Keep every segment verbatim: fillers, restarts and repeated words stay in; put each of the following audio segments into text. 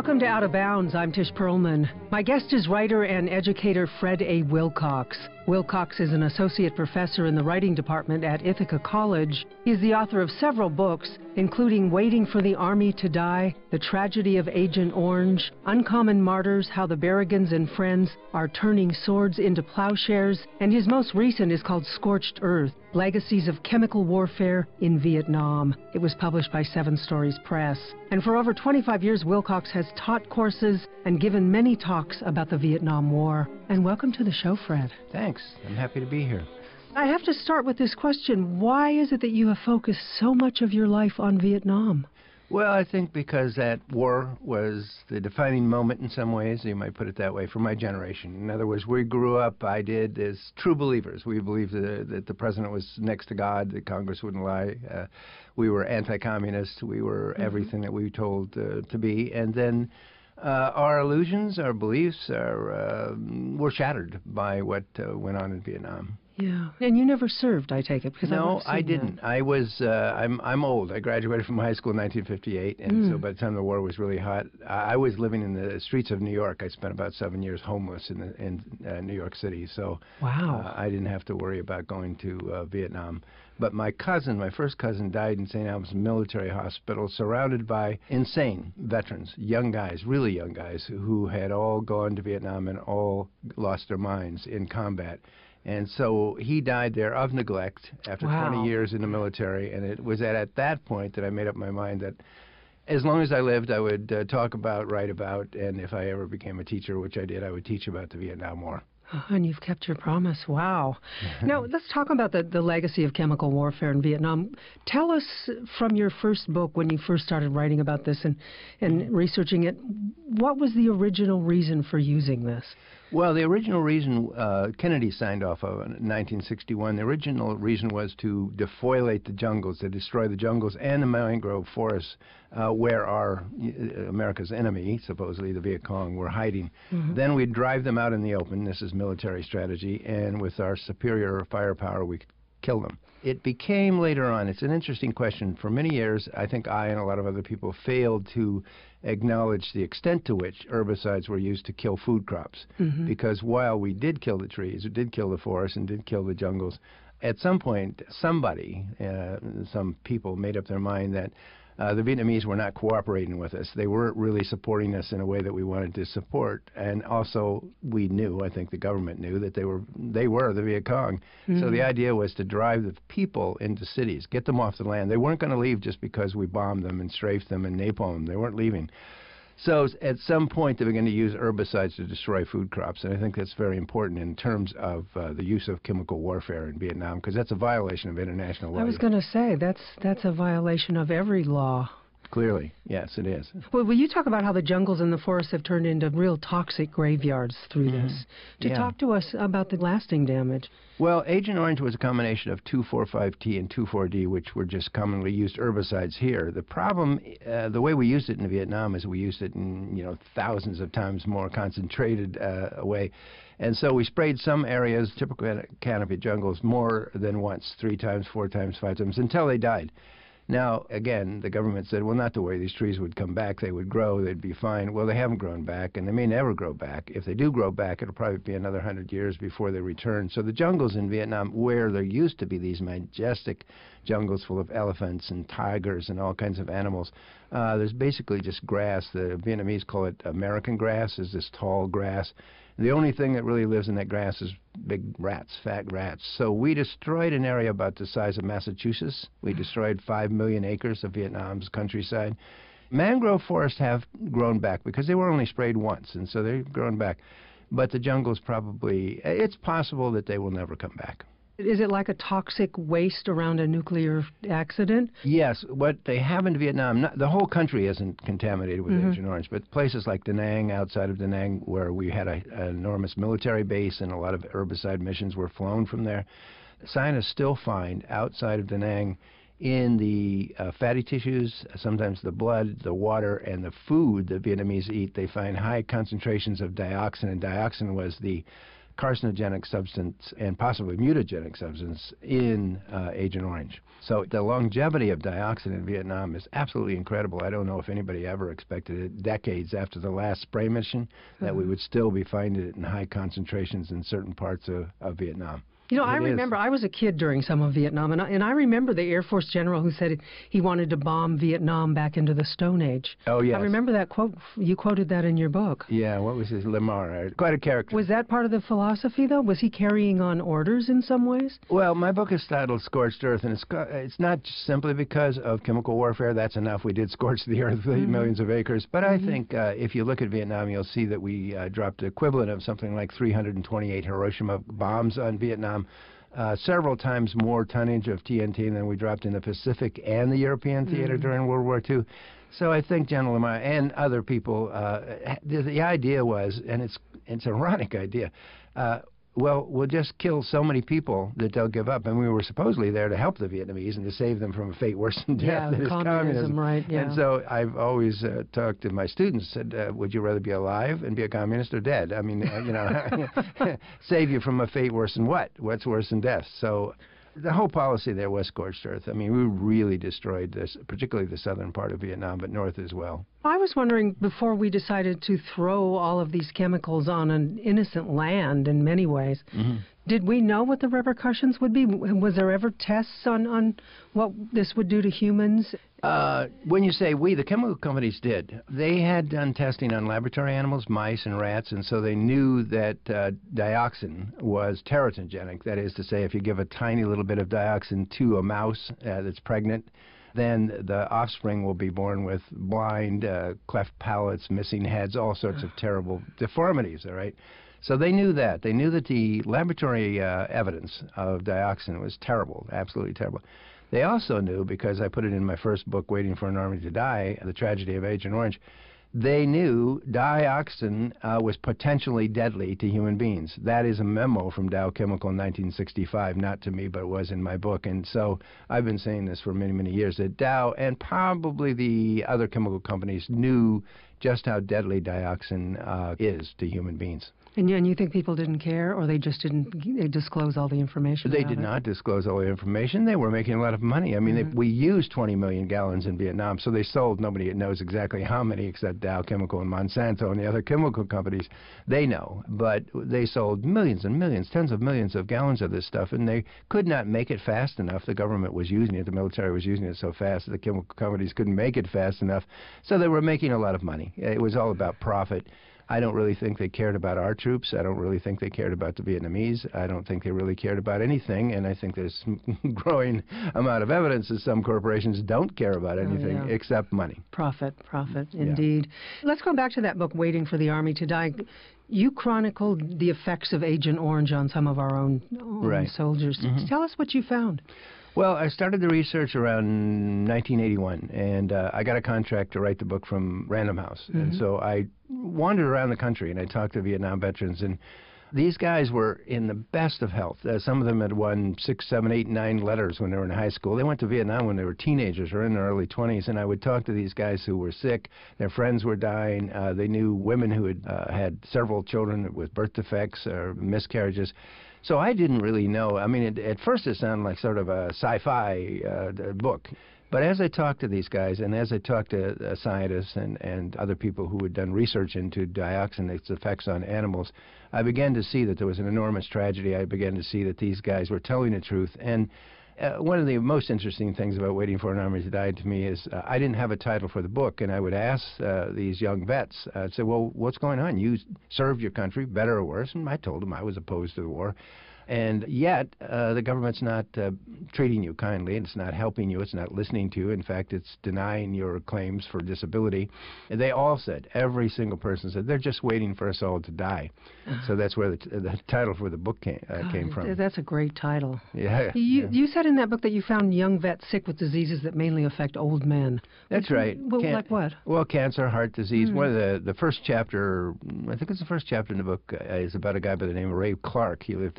Welcome to Out of Bounds. I'm Tish Perlman. My guest is writer and educator Fred A. Wilcox. Wilcox is an associate professor in the writing department at Ithaca College. He is the author of several books, including Waiting for the Army to Die, The Tragedy of Agent Orange, Uncommon Martyrs, How the Berrigans and Friends Are Turning Swords into Plowshares, and his most recent is called Scorched Earth, Legacies of Chemical Warfare in Vietnam. It was published by Seven Stories Press. And for over twenty-five years, Wilcox has taught courses and given many talks about the Vietnam War. And welcome to the show, Fred. Thanks. I'm happy to be here. I have to start with this question. Why is it that you have focused so much of your life on Vietnam? Well, I think because that war was the defining moment in some ways, you might put it that way, for my generation. In other words, we grew up, I did, as true believers. We believed that, that the president was next to God, that Congress wouldn't lie. Uh, we were anti-communist. We were mm-hmm. everything that we were told uh, to be. And then uh, our illusions, our beliefs are, uh, were shattered by what uh, went on in Vietnam. Yeah, and you never served, I take it, because no, I, I didn't. That. I was. Uh, I'm. I'm old. I graduated from high school in nineteen fifty-eight, and mm. so by the time the war was really hot, I was living in the streets of New York. I spent about seven years homeless in the, in uh, New York City. So wow, uh, I didn't have to worry about going to uh, Vietnam. But my cousin, my first cousin, died in Saint Albans Military Hospital, surrounded by insane veterans, young guys, really young guys, who had all gone to Vietnam and all lost their minds in combat. And so he died there of neglect after wow. twenty years in the military, and it was at, at that point that I made up my mind that as long as I lived, I would uh, talk about, write about, and if I ever became a teacher, which I did, I would teach about the Vietnam War. Oh, and you've kept your promise. Wow. Now, let's talk about the, the legacy of chemical warfare in Vietnam. Tell us from your first book, when you first started writing about this and, and researching it, what was the original reason for using this? Well, the original reason uh, Kennedy signed off of in nineteen sixty-one, the original reason was to defoliate the jungles, to destroy the jungles and the mangrove forests uh, where our uh, America's enemy, supposedly the Viet Cong, were hiding. Mm-hmm. Then we'd drive them out in the open. This is military strategy, and with our superior firepower, we could kill them. It became later on, it's an interesting question. For many years, I think I and a lot of other people failed to acknowledge the extent to which herbicides were used to kill food crops. Mm-hmm. Because while we did kill the trees, we did kill the forests, and did kill the jungles, at some point, somebody, uh, some people made up their mind that Uh, the Vietnamese were not cooperating with us. They weren't really supporting us in a way that we wanted to support. And also, we knew, I think the government knew, that they were they were the Viet Cong. Mm-hmm. So the idea was to drive the people into cities, get them off the land. They weren't going to leave just because we bombed them and strafed them and napalmed them. They weren't leaving. So at some point, they were going to use herbicides to destroy food crops, and I think that's very important in terms of uh, the use of chemical warfare in Vietnam, because that's a violation of international law. I was going to say, that's that's a violation of every law. Clearly, yes, it is. Well, will you talk about how the jungles and the forests have turned into real toxic graveyards through mm-hmm. this? To yeah. talk to us about the lasting damage. Well, Agent Orange was a combination of two four five T and two four D, which were just commonly used herbicides here. The problem, uh, the way we used it in Vietnam is we used it in, you know, thousands of times more concentrated uh, way. And so we sprayed some areas, typical canopy jungles, more than once, three times, four times, five times, until they died. Now, again, the government said, well, not to worry, these trees would come back, they would grow, they'd be fine. Well, they haven't grown back, and they may never grow back. If they do grow back, it'll probably be another hundred years before they return. So the jungles in Vietnam, where there used to be these majestic jungles full of elephants and tigers and all kinds of animals, uh, there's basically just grass. The Vietnamese call it American grass, is this tall grass. The only thing that really lives in that grass is big rats, fat rats. So we destroyed an area about the size of Massachusetts. We destroyed five million acres of Vietnam's countryside. Mangrove forests have grown back because they were only sprayed once, and so they've grown back. But the jungles probably, it's possible that they will never come back. Is it like a toxic waste around a nuclear accident? Yes. What they have in Vietnam, not, the whole country isn't contaminated with mm-hmm. Agent Orange, but places like Da Nang, outside of Da Nang, where we had a, an enormous military base and a lot of herbicide missions were flown from there, scientists still find outside of Da Nang in the uh, fatty tissues, sometimes the blood, the water, and the food that Vietnamese eat, they find high concentrations of dioxin, and dioxin was the carcinogenic substance and possibly mutagenic substance in uh, Agent Orange. So the longevity of dioxin in Vietnam is absolutely incredible. I don't know if anybody ever expected it decades after the last spray mission that mm-hmm. we would still be finding it in high concentrations in certain parts of, of Vietnam. You know, it I remember, is. I was a kid during some of Vietnam, and I, and I remember the Air Force general who said he wanted to bomb Vietnam back into the Stone Age. Oh, yes. I remember that quote. You quoted that in your book. Yeah, what was his, Lamar? Quite a character. Was that part of the philosophy, though? Was he carrying on orders in some ways? Well, my book is titled Scorched Earth, and it's, it's not just simply because of chemical warfare. That's enough. We did scorch the earth with mm-hmm. millions of acres. But mm-hmm. I think uh, if you look at Vietnam, you'll see that we uh, dropped the equivalent of something like three hundred twenty-eight Hiroshima bombs on Vietnam. Uh, several times more tonnage of T N T than we dropped in the Pacific and the European theater mm. during World War Two. So I think General Lamar and other people, uh, the, the idea was, and it's it's an ironic idea, uh, well, we'll just kill so many people that they'll give up. And we were supposedly there to help the Vietnamese and to save them from a fate worse than death. Yeah, that is communism. Right, yeah. And so I've always uh, talked to my students, said, uh, would you rather be alive and be a communist or dead? I mean, uh, you know, save you from a fate worse than what? What's worse than death? So the whole policy there was scorched earth. I mean, we really destroyed this, particularly the southern part of Vietnam, but north as well. I was wondering, before we decided to throw all of these chemicals on an innocent land in many ways, mm-hmm. did we know what the repercussions would be? Was there ever tests on, on what this would do to humans? Uh, when you say we, the chemical companies did. They had done testing on laboratory animals, mice and rats, and so they knew that uh, dioxin was teratogenic. That is to say, if you give a tiny little bit of dioxin to a mouse uh, that's pregnant, then the offspring will be born with blind, uh, cleft palates, missing heads, all sorts of terrible deformities, all right? So they knew that. They knew that the laboratory uh, evidence of dioxin was terrible, absolutely terrible. They also knew, because I put it in my first book, Waiting for an Army to Die, The Tragedy of Agent Orange, they knew dioxin uh, was potentially deadly to human beings. That is a memo from Dow Chemical in nineteen sixty-five, not to me, but it was in my book. And so I've been saying this for many, many years, that Dow and probably the other chemical companies knew just how deadly dioxin uh, is to human beings. And you, and you think people didn't care, or they just didn't they disclose all the information? They about did it? not disclose all the information. They were making a lot of money. I mean, mm-hmm. they, we used twenty million gallons in Vietnam, so they sold. Nobody knows exactly how many except Dow Chemical and Monsanto and the other chemical companies. They know, but they sold millions and millions, tens of millions of gallons of this stuff, and they could not make it fast enough. The government was using it. The military was using it so fast that the chemical companies couldn't make it fast enough, so they were making a lot of money. It was all about profit. I don't really think they cared about our troops. I don't really think they cared about the Vietnamese. I don't think they really cared about anything, and I think there's a growing amount of evidence that some corporations don't care about anything oh, yeah. except money. Profit, profit, indeed. Yeah. Let's go back to that book, Waiting for the Army to Die. You chronicled the effects of Agent Orange on some of our own, own right. soldiers. Mm-hmm. Tell us what you found. Well, I started the research around nineteen eighty-one, and uh, I got a contract to write the book from Random House. Mm-hmm. And so I wandered around the country, and I talked to Vietnam veterans, and these guys were in the best of health. Uh, some of them had won six, seven, eight, nine letters when they were in high school. They went to Vietnam when they were teenagers or in their early twenties, and I would talk to these guys who were sick. Their friends were dying. Uh, they knew women who had uh, had several children with birth defects or miscarriages. So I didn't really know. I mean, it, at first it sounded like sort of a sci-fi uh, book. But as I talked to these guys, and as I talked to uh, scientists and, and other people who had done research into dioxin, its effects on animals, I began to see that there was an enormous tragedy. I began to see that these guys were telling the truth. And uh, one of the most interesting things about Waiting for an Army to Die to me is uh, I didn't have a title for the book, and I would ask uh, these young vets, uh, I'd say, well, what's going on? You served your country, better or worse? And I told them I was opposed to the war. And yet, uh, the government's not uh, treating you kindly. It's not helping you. It's not listening to you. In fact, it's denying your claims for disability. And they all said, every single person said, they're just waiting for us all to die. So that's where the, t the title for the book came, uh, God, came from. That's a great title. Yeah. You, yeah. you said in that book that you found young vets sick with diseases that mainly affect old men. That's Which, right. Well, Can like what? Well, cancer, heart disease. Mm. One of the, the first chapter, I think it's the first chapter in the book, uh, is about a guy by the name of Ray Clark. He lived up in Syracuse.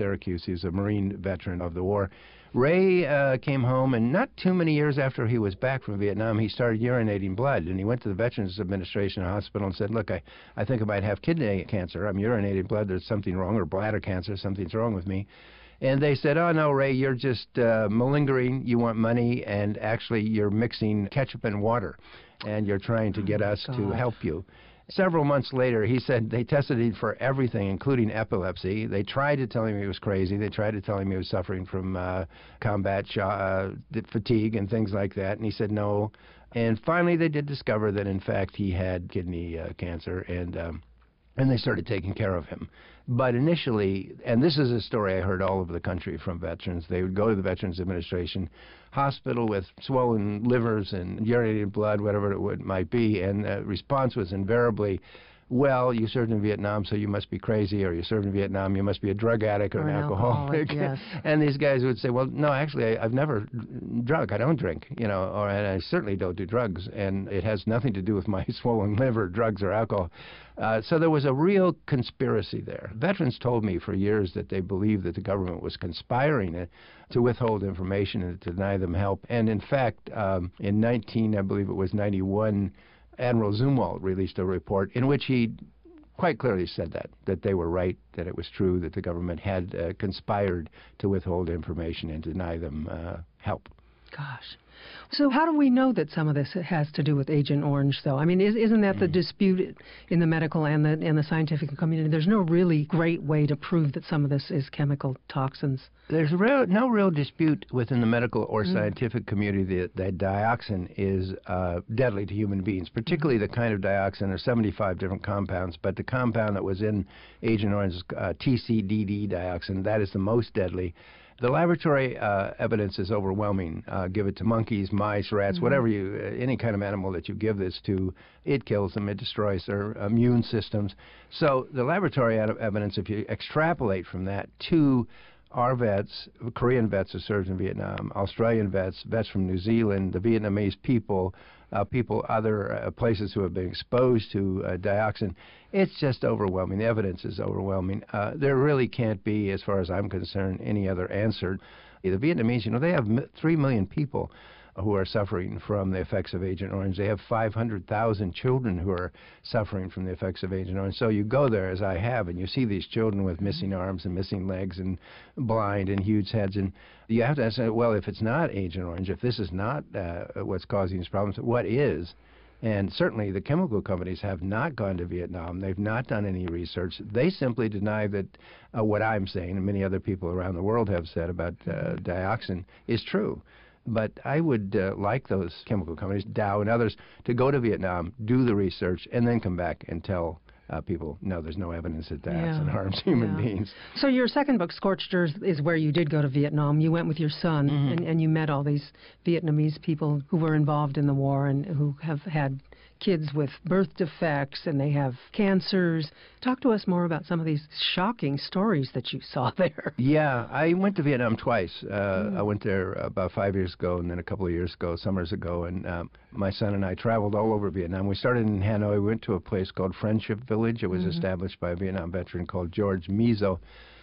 Syracuse. He's a Marine veteran of the war. Ray uh, came home, and not too many years after he was back from Vietnam, he started urinating blood. And he went to the Veterans Administration Hospital and said, look, I, I think I might have kidney cancer. I'm urinating blood. There's something wrong, or bladder cancer. Something's wrong with me. And they said, oh, no, Ray, you're just uh, malingering. You want money, and actually you're mixing ketchup and water, and you're trying to get oh us God. to help you. Several months later, he said they tested him for everything, including epilepsy. They tried to tell him he was crazy. They tried to tell him he was suffering from uh, combat sh- uh, fatigue and things like that, and he said no. And finally, they did discover that, in fact, he had kidney uh, cancer, and um, and they started taking care of him. But initially, and this is a story I heard all over the country from veterans, they would go to the Veterans Administration hospital with swollen livers and urinated blood, whatever it would, might be, and the response was invariably, well, you served in Vietnam, so you must be crazy, or you served in Vietnam, you must be a drug addict or, or an, an alcoholic. alcoholic, yes. And these guys would say, well, no, actually, I, I've never drunk. I don't drink, you know, or and I certainly don't do drugs, and it has nothing to do with my swollen liver, drugs, or alcohol. Uh, so there was a real conspiracy there. Veterans told me for years that they believed that the government was conspiring to, to withhold information and to deny them help. And in fact, um, in nineteen, I believe it was ninety-one, Admiral Zumwalt released a report in which he quite clearly said that, that they were right, that it was true, that the government had uh, conspired to withhold information and deny them uh, help. Gosh. So how do we know that some of this has to do with Agent Orange, though? I mean, is, isn't that the dispute in the medical and the, and the scientific community? There's no really great way to prove that some of this is chemical toxins. There's real, no real dispute within the medical or Mm. scientific community that, that dioxin is uh, deadly to human beings, particularly the kind of dioxin. There's seventy-five different compounds, but the compound that was in Agent Orange's uh, T C D D dioxin, that is the most deadly. The laboratory uh, evidence is overwhelming. Uh, give it to monkeys, mice, rats, mm-hmm. whatever you, uh, any kind of animal that you give this to, it kills them, it destroys their immune systems. So the laboratory evidence, if you extrapolate from that to our vets, Korean vets who served in Vietnam, Australian vets, vets from New Zealand, the Vietnamese people, uh, people other uh, places who have been exposed to uh, dioxin, it's just overwhelming. The evidence is overwhelming. Uh, there really can't be, as far as I'm concerned, any other answer. The Vietnamese, you know, they have three million people who are suffering from the effects of Agent Orange. They have five hundred thousand children who are suffering from the effects of Agent Orange. So you go there, as I have, and you see these children with missing arms and missing legs and blind and huge heads. And you have to ask, well, if it's not Agent Orange, if this is not uh, what's causing these problems, what is? And certainly the chemical companies have not gone to Vietnam. They've not done any research. They simply deny that uh, what I'm saying, and many other people around the world have said about uh, dioxin, is true. But I would uh, like those chemical companies, Dow and others, to go to Vietnam, do the research, and then come back and tell uh, people, no, there's no evidence that dioxin yeah. harms human yeah. beings. So your second book, Scorched Earth, is where you did go to Vietnam. You went with your son, Mm-hmm. and, and you met all these Vietnamese people who were involved in the war and who have had kids with birth defects, and they have cancers. Talk to us more about some of these shocking stories that you saw there. Yeah, I went to Vietnam twice. Uh, mm. I went there about five years ago, and then a couple of years ago, summers ago, and um, my son and I traveled all over Vietnam. We started in Hanoi. We went to a place called Friendship Village. It was mm-hmm. established by a Vietnam veteran called George Mizo.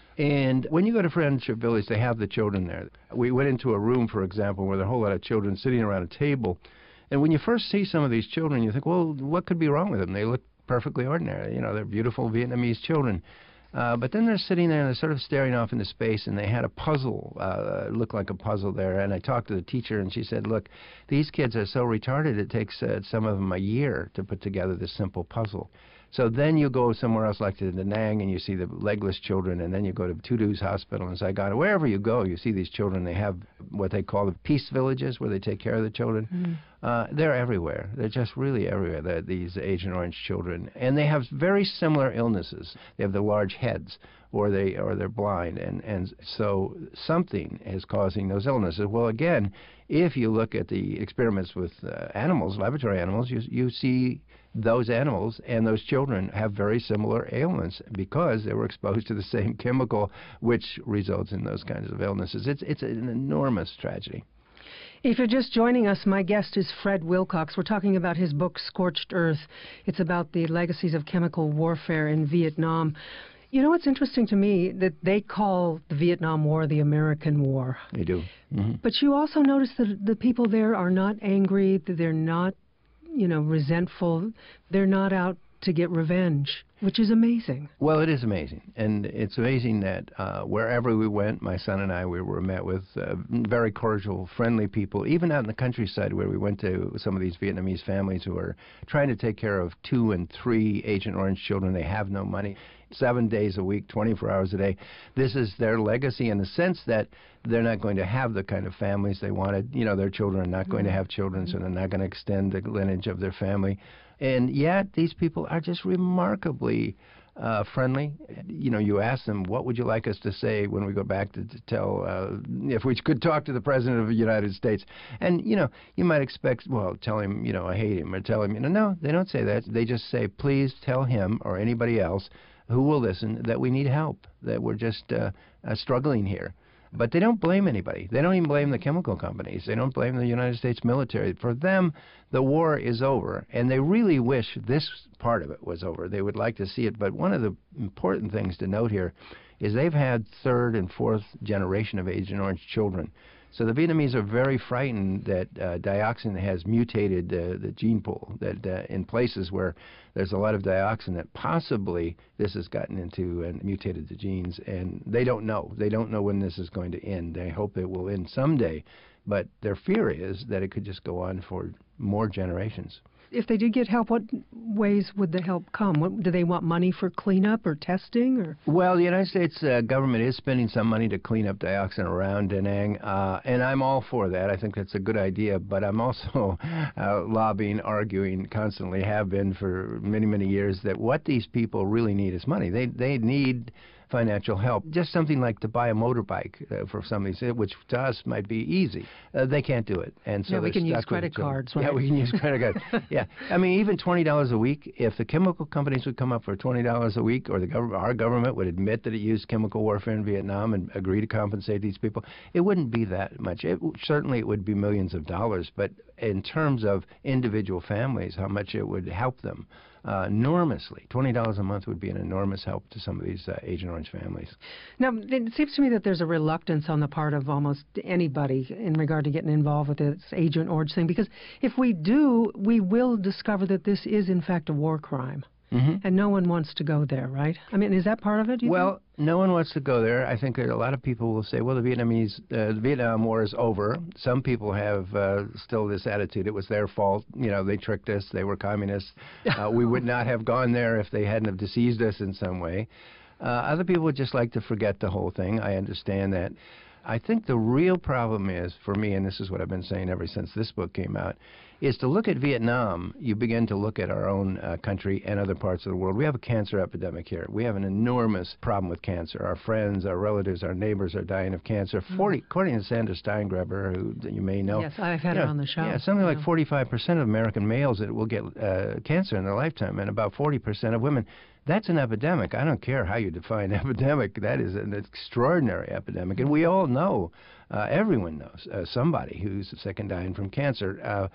And when you go to Friendship Village, they have the children there. We went into a room, for example, where there are a whole lot of children sitting around a table. And when you first see some of these children, you think, well, what could be wrong with them? They look perfectly ordinary. You know, they're beautiful Vietnamese children. Uh, but then they're sitting there and they're sort of staring off into space, and they had a puzzle, uh, looked like a puzzle there. And I talked to the teacher, and she said, look, these kids are so retarded, it takes uh, some of them a year to put together this simple puzzle. So then you go somewhere else like to Da Nang, and you see the legless children, and then you go to Tudus Hospital in Saigon. Wherever you go, you see these children. They have what they call the peace villages, where they take care of the children. Mm. Uh, they're everywhere. They're just really everywhere, they're, these Agent Orange children. And they have very similar illnesses. They have the large heads, or, they, or they're blind. And, and so something is causing those illnesses. Well, again, if you look at the experiments with uh, animals, laboratory animals, you, you see those animals and those children have very similar ailments because they were exposed to the same chemical, which results in those kinds of illnesses. It's, it's an enormous tragedy. If you're just joining us, my guest is Fred Wilcox. We're talking about his book, Scorched Earth. It's about the legacies of chemical warfare in Vietnam. You know, it's interesting to me that they call the Vietnam War the American War. They do. Mm-hmm. But you also notice that the people there are not angry, that they're not, you know, resentful. They're not out to get revenge, which is amazing. Well, it is amazing. And it's amazing that uh, wherever we went, my son and I, we were met with uh, very cordial, friendly people, even out in the countryside where we went to some of these Vietnamese families who are trying to take care of two and three Agent Orange children. They have no money. Seven days a week, twenty-four hours a day. This is their legacy in the sense that they're not going to have the kind of families they wanted. You know, their children are not going to have children, so they're not going to extend the lineage of their family. And yet these people are just remarkably uh, friendly. You know, you ask them, what would you like us to say when we go back to, to tell, uh, if we could talk to the President of the United States? And, you know, you might expect, well, tell him, you know, I hate him, or tell him, you know, no, they don't say that. They just say, please tell him or anybody else who will listen that we need help, that we're just uh, uh, struggling here. But they don't blame anybody. They don't even blame the chemical companies. They don't blame the United States military. For them, the war is over, and they really wish this part of it was over. They would like to see it. But one of the important things to note here is they've had third and fourth generation of Agent Orange children. So the Vietnamese are very frightened that uh, dioxin has mutated uh, the gene pool, that uh, in places where there's a lot of dioxin, that possibly this has gotten into and mutated the genes, and they don't know. They don't know when this is going to end. They hope it will end someday, but their fear is that it could just go on for more generations. If they did get help, what ways would the help come? What, do they want money for cleanup or testing? Or? Well, the United States uh, government is spending some money to clean up dioxin around Da Nang, uh, and I'm all for that. I think that's a good idea, but I'm also uh, lobbying, arguing, constantly have been for many, many years, that what these people really need is money. They, they need financial help, just something like to buy a motorbike uh, for some of these, which to us might be easy. Uh, they can't do it, and so yeah, we can use stuck credit with, cards, right? Yeah, we can use credit cards. Yeah, I mean, even twenty dollars a week. If the chemical companies would come up for twenty dollars a week, or the government, our government would admit that it used chemical warfare in Vietnam and agree to compensate these people, it wouldn't be that much. It, certainly, it would be millions of dollars, but in terms of individual families, how much it would help them. Uh, enormously. twenty dollars a month would be an enormous help to some of these uh, Agent Orange families. Now, it seems to me that there's a reluctance on the part of almost anybody in regard to getting involved with this Agent Orange thing, because if we do, we will discover that this is, in fact, a war crime. Mm-hmm. And no one wants to go there, right? I mean, is that part of it? Do you well, think? No one wants to go there. I think that a lot of people will say, well, the Vietnamese, uh, the Vietnam War is over. Some people have uh, still this attitude. It was their fault. You know, they tricked us. They were communists. Uh, we would not have gone there if they hadn't have deceived us in some way. Uh, other people would just like to forget the whole thing. I understand that. I think the real problem is, for me, and this is what I've been saying ever since this book came out, is to look at Vietnam, you begin to look at our own uh, country and other parts of the world. We have a cancer epidemic here. We have an enormous problem with cancer. Our friends, our relatives, our neighbors are dying of cancer. forty, according to Sandra Steingraber, who you may know. Yes, I've had her on the show. Yeah, something yeah. like forty-five percent of American males that will get uh, cancer in their lifetime, and about forty percent of women. That's an epidemic. I don't care how you define epidemic. That is an extraordinary epidemic. And we all know, uh, everyone knows, uh, somebody who's sick and dying from cancer. Uh,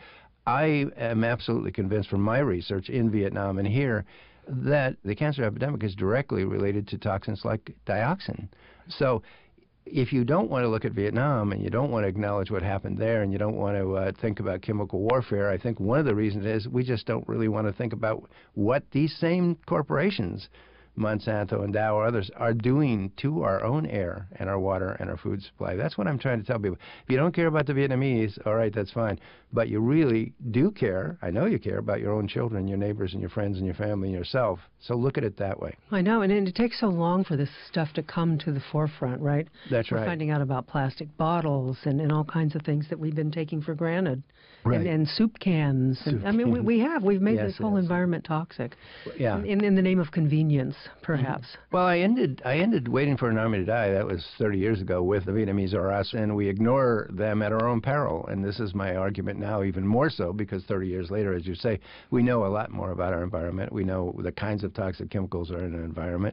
I am absolutely convinced from my research in Vietnam and here that the cancer epidemic is directly related to toxins like dioxin. So if you don't want to look at Vietnam and you don't want to acknowledge what happened there and you don't want to uh, think about chemical warfare, I think one of the reasons is we just don't really want to think about what these same corporations, Monsanto and Dow or others, are doing to our own air and our water and our food supply. That's what I'm trying to tell people. If you don't care about the Vietnamese, all right, that's fine. But you really do care, I know you care about your own children, your neighbors and your friends and your family and yourself. So look at it that way. I know, and it takes so long for this stuff to come to the forefront, right? That's We're right. We're finding out about plastic bottles and, and all kinds of things that we've been taking for granted. Right. And, and soup cans. Soup and, I mean, we, we have. We've made yes, this whole yes. environment toxic. Yeah. In, in the name of convenience, perhaps. Mm-hmm. Well, I ended I ended Waiting for an Army to Die. That was thirty years ago with The Vietnamese Are Us, and we ignore them at our own peril. And this is my argument now, even more so, because thirty years later, as you say, we know a lot more about our environment. We know the kinds of toxic chemicals are in our environment.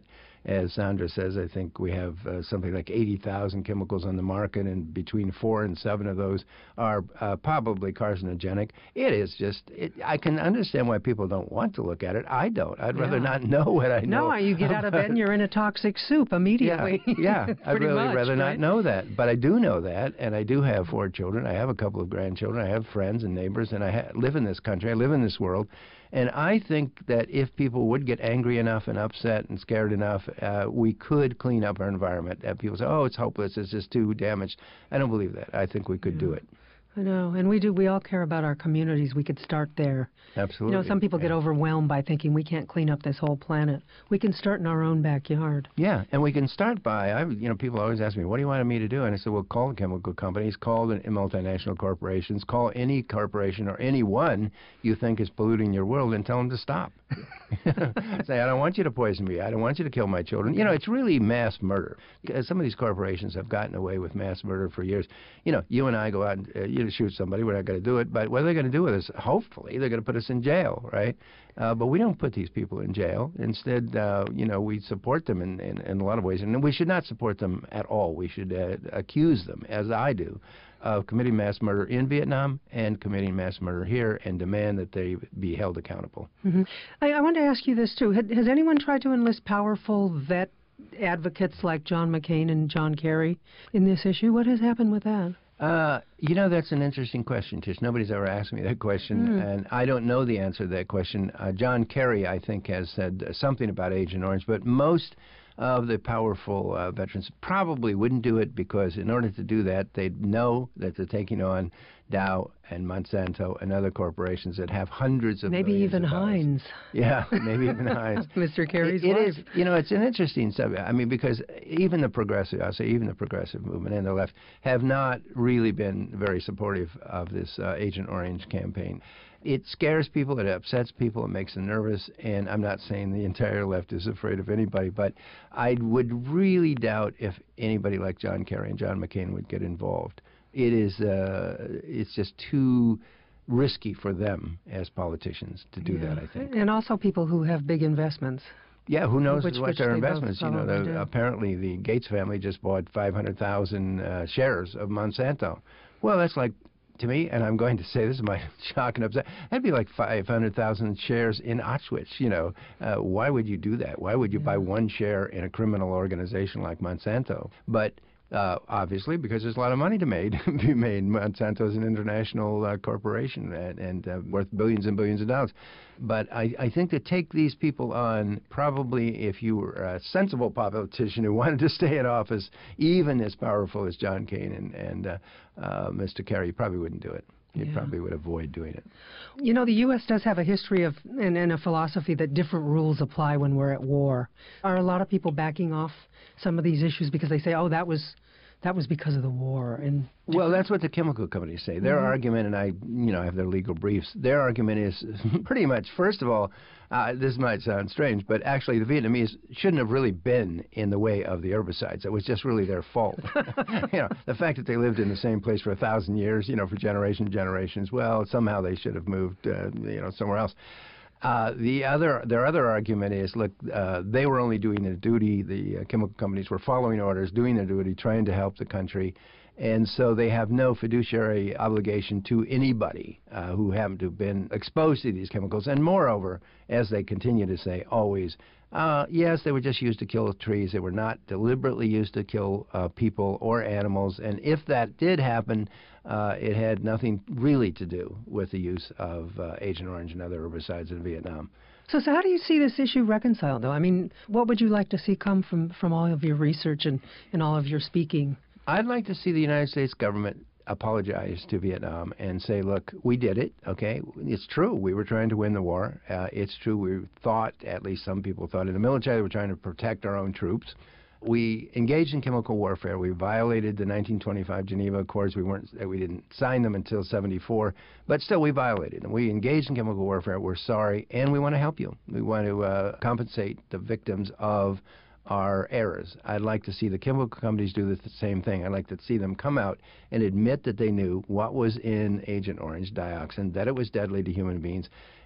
As Sandra says, I think we have uh, something like eighty thousand chemicals on the market, and between four and seven of those are uh, probably carcinogenic. It is just, it, I can understand why people don't want to look at it. I don't. I'd rather Yeah. not know what I know. No, you get out of bed and you're in a toxic soup immediately. Yeah, yeah. I'd Pretty really much, rather right? not know that. But I do know that, and I do have four children. I have a couple of grandchildren. I have friends and neighbors, and I ha- live in this country. I live in this world. And I think that if people would get angry enough and upset and scared enough, uh, we could clean up our environment. Uh, people say, oh, it's hopeless, it's just too damaged. I don't believe that. I think we could Yeah. do it. I know, and we do. We all care about our communities. We could start there. Absolutely. You know, some people yeah. get overwhelmed by thinking we can't clean up this whole planet. We can start in our own backyard. Yeah, and we can start by, I, you know, people always ask me, what do you want me to do? And I said, well, call the chemical companies, call the multinational corporations, call any corporation or anyone you think is polluting your world and tell them to stop. Say, I don't want you to poison me. I don't want you to kill my children. You know, it's really mass murder. Some of these corporations have gotten away with mass murder for years. You know, you and I go out and uh, you shoot somebody. We're not going to do it. But what are they going to do with us? Hopefully, they're going to put us in jail, right? Uh, but we don't put these people in jail. Instead, uh, you know, we support them in, in, in a lot of ways. And we should not support them at all. We should uh, accuse them, as I do, of committing mass murder in Vietnam and committing mass murder here, and demand that they be held accountable. Mm-hmm. I, I want to ask you this, too. Has, has anyone tried to enlist powerful vet advocates like John McCain and John Kerry in this issue? What has happened with that? Uh, you know, that's an interesting question, Tish. Nobody's ever asked me that question, Mm. and I don't know the answer to that question. Uh, John Kerry, I think, has said uh, something about Agent Orange, but most of the powerful uh, veterans probably wouldn't do it, because in order to do that, they'd know that they're taking on Dow and Monsanto and other corporations that have hundreds of Maybe millions even of dollars. Heinz. Yeah, maybe even Heinz. Mister Kerry's It, it wife. is, you know, it's an interesting subject. I mean, because even the progressive, I say even the progressive movement and the left have not really been very supportive of this uh, Agent Orange campaign. It scares people, it upsets people, it makes them nervous, and I'm not saying the entire left is afraid of anybody, but I would really doubt if anybody like John Kerry and John McCain would get involved. It is, uh, it's just too risky for them as politicians to do Yeah. that, I think. And also people who have big investments. Yeah, who knows Which- what which their they both investments? You know, probably the, do. apparently the Gates family just bought five hundred thousand uh, shares of Monsanto. Well, that's like, to me, and I'm going to say this might shock and upset, that'd be like five hundred thousand shares in Auschwitz. You know, uh, why would you do that? Why would you buy one share in a criminal organization like Monsanto? But Uh, obviously, because there's a lot of money to made, be made. Monsanto is an international uh, corporation and, and uh, worth billions and billions of dollars. But I, I think to take these people on, probably if you were a sensible politician who wanted to stay in office, even as powerful as John Cain and, and uh, uh, Mister Kerry, you probably wouldn't do it. You Yeah. probably would avoid doing it. You know, the U S does have a history of and, and a philosophy that different rules apply when we're at war. Are a lot of people backing off some of these issues because they say, oh, that was that was because of the war? And Well, that's what the chemical companies say. Their Mm-hmm. argument, and I, you know, I have their legal briefs. Their argument is pretty much, first of all, uh, this might sound strange, but actually the Vietnamese shouldn't have really been in the way of the herbicides. It was just really their fault. You know, the fact that they lived in the same place for a thousand years, you know, for generations and generations, well, somehow they should have moved, uh, you know, somewhere else. Uh, the other, their other argument is, look, uh, they were only doing their duty. The uh, chemical companies were following orders, doing their duty, trying to help the country, and so they have no fiduciary obligation to anybody uh, who happened to have been exposed to these chemicals. And moreover, as they continue to say always, uh, yes, they were just used to kill trees. They were not deliberately used to kill uh, people or animals. And if that did happen, uh, it had nothing really to do with the use of uh, Agent Orange and other herbicides in Vietnam. So, so how do you see this issue reconciled, though? I mean, what would you like to see come from, from all of your research and, and all of your speaking? I'd like to see the United States government apologize to Vietnam and say, look, we did it, okay? It's true. We were trying to win the war. Uh, it's true. We thought, at least some people thought in the military, we were trying to protect our own troops. We engaged in chemical warfare. We violated the nineteen twenty-five Geneva Accords. We weren't, we didn't sign them until seventy-four, but still we violated them. We engaged in chemical warfare. We're sorry, and we want to help you. We want to uh, compensate the victims of our errors. I'd like to see the chemical companies do the same thing. I'd like to see them come out and admit that they knew what was in Agent Orange, dioxin, that it was deadly to human beings,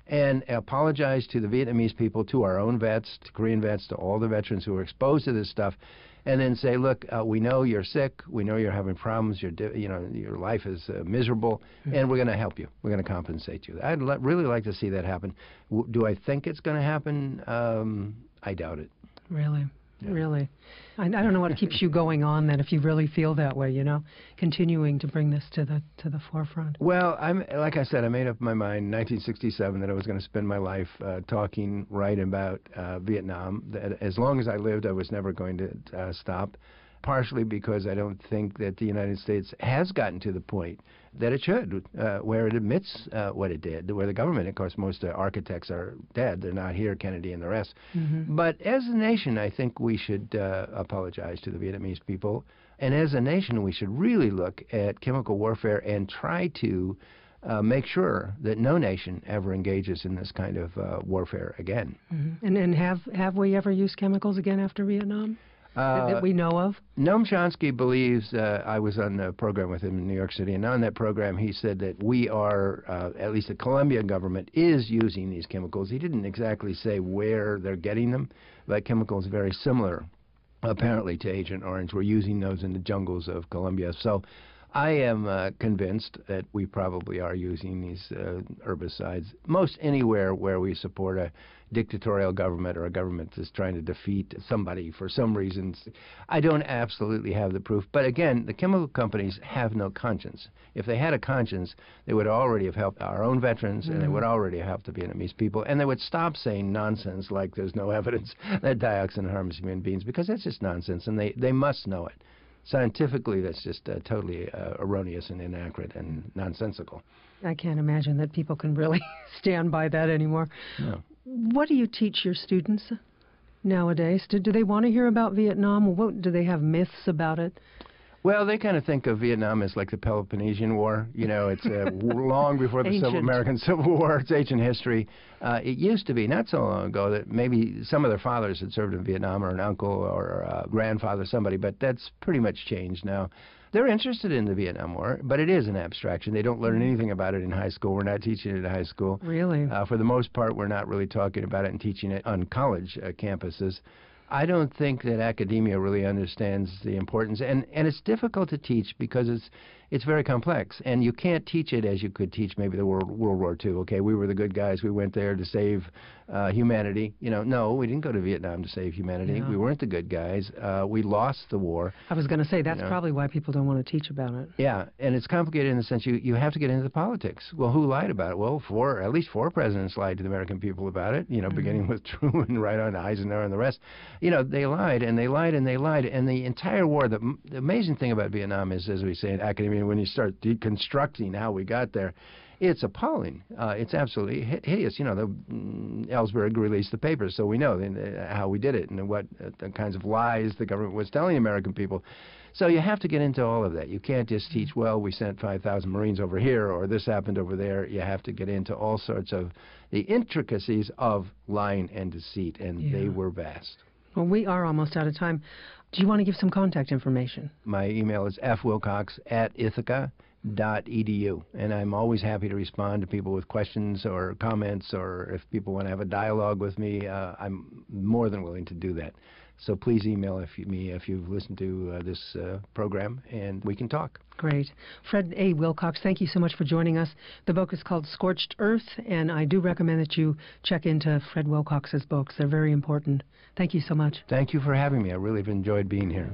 and apologize to the Vietnamese people, to our own vets, to Korean vets, to all the veterans who were exposed to this stuff, and then say, look, uh, we know you're sick, we know you're having problems, your you know your life is uh, miserable, mm-hmm. and we're going to help you. We're going to compensate you. I'd li- really like to see that happen. W- do I think it's going to happen? Um, I doubt it. Really? Yeah. Really. I, I don't know what keeps you going on then if you really feel that way, you know, continuing to bring this to the to the forefront. Well, I'm like I said, I made up my mind in nineteen sixty-seven that I was going to spend my life uh, talking, writing about uh, Vietnam. That as long as I lived, I was never going to uh, stop, partially because I don't think that the United States has gotten to the point that it should, uh, where it admits uh, what it did, where the government, of course, most uh, architects are dead. They're not here, Kennedy and the rest. Mm-hmm. But as a nation, I think we should uh, apologize to the Vietnamese people. And as a nation, we should really look at chemical warfare and try to uh, make sure that no nation ever engages in this kind of uh, warfare again. Mm-hmm. And, and have, have we ever used chemicals again after Vietnam? Uh, that we know of? Noam Chomsky believes, uh, I was on a program with him in New York City, and on that program he said that we are, uh, at least the Colombian government, is using these chemicals. He didn't exactly say where they're getting them, but chemicals very similar, apparently, to Agent Orange. We're using those in the jungles of Colombia. So I am uh, convinced that we probably are using these uh, herbicides most anywhere where we support a dictatorial government or a government that's trying to defeat somebody for some reasons. I don't absolutely have the proof. But again, the chemical companies have no conscience. If they had a conscience, they would already have helped our own veterans, mm-hmm. and they would already have helped the Vietnamese people, and they would stop saying nonsense like there's no evidence that dioxin harms human beings, because that's just nonsense, and they, they must know it. Scientifically, that's just uh, totally uh, erroneous and inaccurate and nonsensical. I can't imagine that people can really stand by that anymore. No. What do you teach your students nowadays? Do, do they want to hear about Vietnam? What, do they have myths about it? Well, they kind of think of Vietnam as like the Peloponnesian War. You know, it's uh, long before the Civil, American Civil War. It's ancient history. Uh, it used to be, not so long ago, that maybe some of their fathers had served in Vietnam, or an uncle or a grandfather, somebody, but that's pretty much changed now. They're interested in the Vietnam War, but it is an abstraction. They don't learn anything about it in high school. We're not teaching it in high school. Really? Uh, for the most part, we're not really talking about it and teaching it on college uh, campuses. I don't think that academia really understands the importance, and, and it's difficult to teach because it's it's very complex, and you can't teach it as you could teach maybe the World, World War Two. Okay, we were the good guys. We went there to save uh, humanity. You know, no, we didn't go to Vietnam to save humanity. Yeah. We weren't the good guys. Uh, we lost the war. I was going to say, that's you know? probably why people don't want to teach about it. Yeah, and it's complicated in the sense you, you have to get into the politics. Well, who lied about it? Well, four, at least four presidents lied to the American people about it, you know, mm-hmm. beginning with Truman, right on to Eisenhower and the rest. You know, they lied, and they lied, and they lied, and the entire war, the, the amazing thing about Vietnam is, as we say in academia, when you start deconstructing how we got there, it's appalling. Uh, it's absolutely hideous. You know, the, mm, Ellsberg released the papers, so we know uh, how we did it and what uh, the kinds of lies the government was telling American people. So you have to get into all of that. You can't just teach, well, we sent five thousand Marines over here, or this happened over there. You have to get into all sorts of the intricacies of lying and deceit, and yeah. they were vast. Well, we are almost out of time. Do you want to give some contact information? My email is f wilcox at ithaca dot e d u, and I'm always happy to respond to people with questions or comments, or if people want to have a dialogue with me, uh, I'm more than willing to do that. So please email if you, me if you've listened to uh, this uh, program, and we can talk. Great. Fred A. Wilcox, thank you so much for joining us. The book is called Scorched Earth, and I do recommend that you check into Fred Wilcox's books. They're very important. Thank you so much. Thank you for having me. I really have enjoyed being here.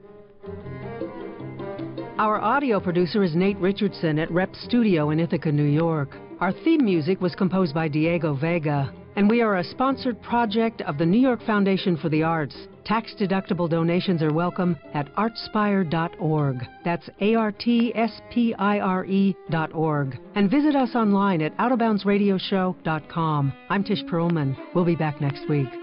Our audio producer is Nate Richardson at Rep Studio in Ithaca, New York. Our theme music was composed by Diego Vega, and we are a sponsored project of the New York Foundation for the Arts. Tax-deductible donations are welcome at artspire dot org. That's A R T S P I R E dot org. And visit us online at out of bounds radio show dot com. I'm Tish Perlman. We'll be back next week.